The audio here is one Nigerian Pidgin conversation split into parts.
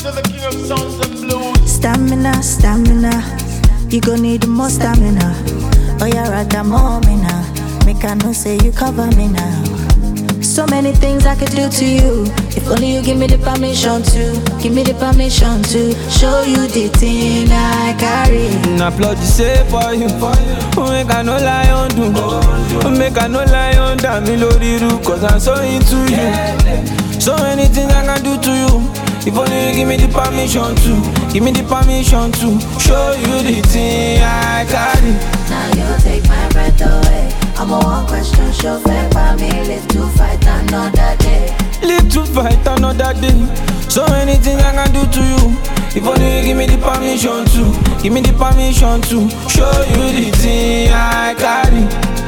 into the king of sounds and blues. Stamina, stamina. You gon' need more stamina. Oh, you're right, I'm me now. Make I know say you cover me now. So many things I could do to you. If only you give me the permission to. Give me the permission to show you the thing I carry. Applaud the say for you. Make I no lie on do. Make I no lie on damn me lori ru. Cause I'm so into you. So many things I can do to you. If only you give me the permission to. Give me the permission to show you the thing I carry. Now you take my breath away. I'm a one question show fair for me. Live to fight another day. Live to fight another day. So many things I can do to you. If only you give me the permission to. Give me the permission to show you the thing I carry.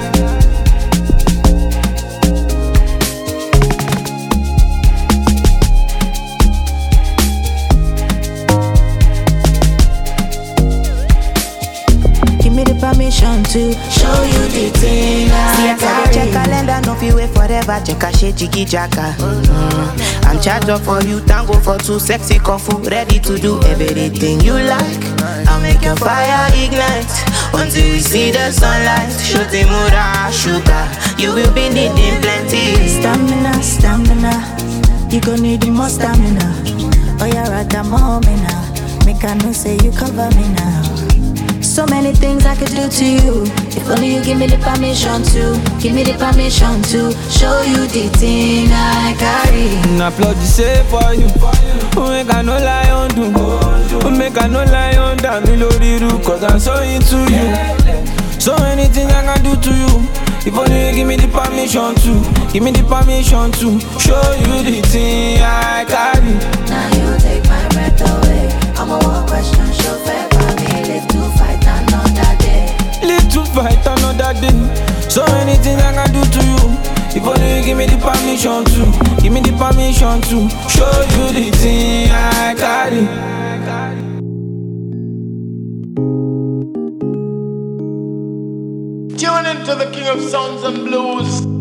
Permission to show you the thing I carry. Check calendar, no fit wait forever. Check a shit, jiggy jacka. I'm charged up for you, tango for two, sexy kung fu, ready to do everything you like. I'll make your fire ignite until we see the sunlight. Shooting mura, sugar, you will be needing plenty. Stamina, stamina, you gon' need more stamina. Oh, you're right, I'm me now. Make I know say you cover me now. So many things I could do to you. If only you give me the permission to. Give me the permission to show you the thing I carry. Applaud the say for you. Make I no lie on do. Make I no lie on damn me lori ru. Cause I'm so into you. So many things I can do to you. If only you give me the permission to. Give me the permission to show you the thing I carry. Now you take my breath away. I'm a one question show fair for me. Live to fight another day. Live to fight another day. So many things I can do to you. If only you give me the permission to. Give me the permission to show you the thing I carry. Tune into the king of sounds and blues.